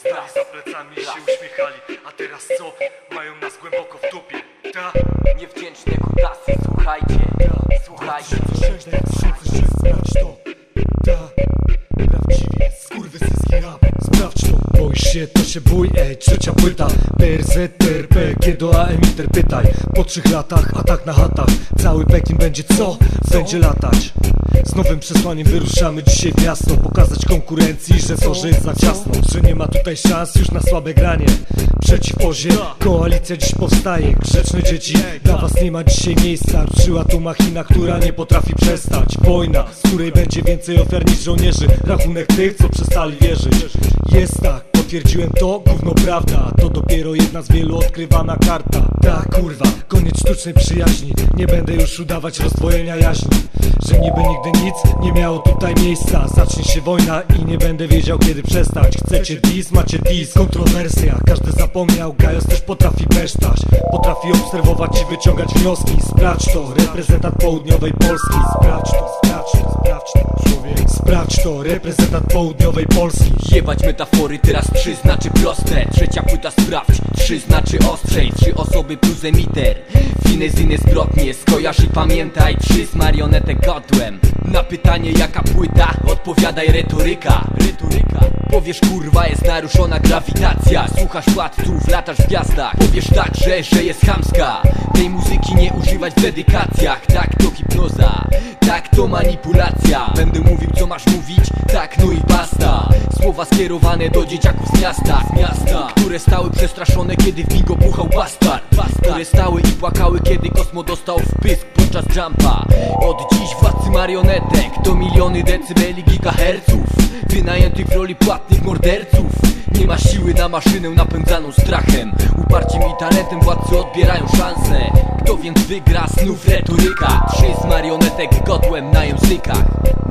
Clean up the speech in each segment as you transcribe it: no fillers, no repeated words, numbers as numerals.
Stali za plecami i się uśmiechali, a teraz co? Mają nas głęboko w dupie. Ta niewdzięczne kutasy, słuchajcie, słuchajcie. 2006, sprawdź to. Ta, prawdziwie skurwysyjski rap. Sprawdź to. Boisz się, to się bój, trzecia płyta. PRZ, TRP, G do AM Interpytaj. Po 3 latach, atak na chatach. Cały Pekin będzie co? Będzie latać. Z nowym przesłaniem wyruszamy dzisiaj w miasto. Pokazać konkurencji, że to, że jest za ciasno, że nie ma tutaj szans już na słabe granie. Przeciw ozie, koalicja dziś powstaje. Grzeczne dzieci, dla was nie ma dzisiaj miejsca. Ruszyła tu machina, która nie potrafi przestać. Wojna, z której będzie więcej ofiar niż żołnierzy. Rachunek tych, co przestali wierzyć. Jest tak, potwierdziłem to, gówno prawda. To dopiero jedna z wielu odkrywana karta. Ta kurwa, koniec sztucznej przyjaźni. Nie będę już udawać rozdwojenia jaźni. Że niby nigdy nic nie miało tutaj miejsca. Zacznie się wojna i nie będę wiedział kiedy przestać. Chcecie dis, macie dis. Kontrowersja, każdy zapomniał, Gajos też potrafi besztać. Potrafi obserwować i wyciągać wnioski. Sprawdź to, reprezentant południowej Polski. Sprawdź to, sprawdź to, sprawdź to, człowiek. Sprawdź to, reprezentant południowej Polski. Jebać metafory, teraz 3 znaczy proste. Trzecia płyta sprawdź, 3 znaczy ostrzej. 3 osoby plus emiter. Finezyny zbrodnie, skojarz i pamiętaj. 3 z marionetek godłem. Na pytanie jaka płyta, odpowiadaj retoryka. Powiesz kurwa jest naruszona grawitacja. Słuchasz władców, latasz w gwiazdach. Powiesz także, że jest chamska. Tej muzyki nie używać w dedykacjach. Tak to hipnoza, tak to manipulacja. Będę mówił co masz mówić, tak no i basta. Słowa skierowane do dzieciaków z miasta, które stały przestraszone kiedy w bingo buchał bastard. Które stały i płakały kiedy Kosmo dostał w pysk podczas jumpa. Od dziś władcy marionetek to miliony decybeli gigaherców wynajętych w roli płatnych morderców. Nie ma siły na maszynę napędzaną strachem. Uparciem i talentem władcy odbierają szansę. Kto więc wygra, znów retoryka. 3 z marionetek godłem na językach.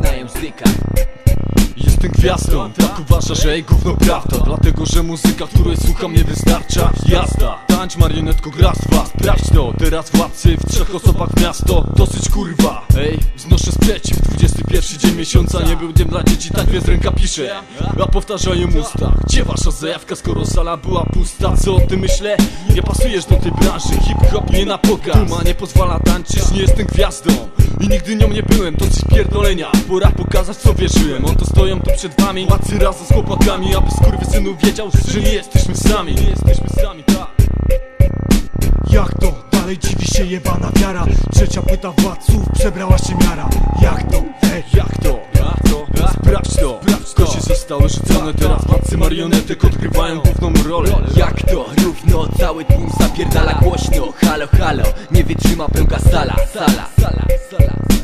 Jestem gwiazdą, tak uważa, że jej gówno prawda. Dlatego, że muzyka, której słucham nie wystarcza. Jazda, tańcz marionetko, grastwa. Sprawdź to, teraz władcy w 3 osobach w miasto. Dosyć kurwa, ej, wznoszę sprzeciw. 21 dzień miesiąca nie był dniem dla dzieci, tak więc ręka pisze, a powtarzają usta. Gdzie wasza zajawka, skoro sala była pusta? Co o tym myślę? Nie pasujesz do tej branży, hip-hop nie na pokaz. Duma nie pozwala tańczyć, nie jestem gwiazdą i nigdy nią nie byłem, to coś pierdolenia. Pora pokazać co wierzyłem, oto stoją tu przed wami władcy razem z chłopakami, aby skurwysynu wiedział, że nie jesteśmy sami. Tak. Jak to? Dalej dziwi się jebana wiara. Trzecia płyta władców, przebrała się miara. Jak to? Jak to? Sprawdź to. Kości zostały rzucone, teraz władcy marionetek odgrywają główną rolę. Jak to? Równo cały tłum zapierdala głośno. Halo, halo, nie wytrzyma pełka sala.